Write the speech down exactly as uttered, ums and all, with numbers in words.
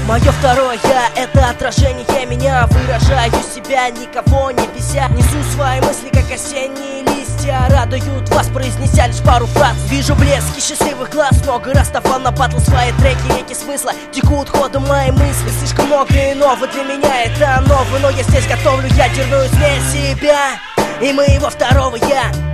Мое второе я — это отражение меня. Выражаю себя, никого не беся. Несу свои мысли, как осенние листья. Радуют вас, произнеся лишь пару фраз. Вижу блески счастливых глаз. Много раз давал на батл свои треки. Реки смысла текут ходом мои мысли. Слишком много иного для меня, это ново. Но я здесь готовлю ядерную смесь себя и моего второго я.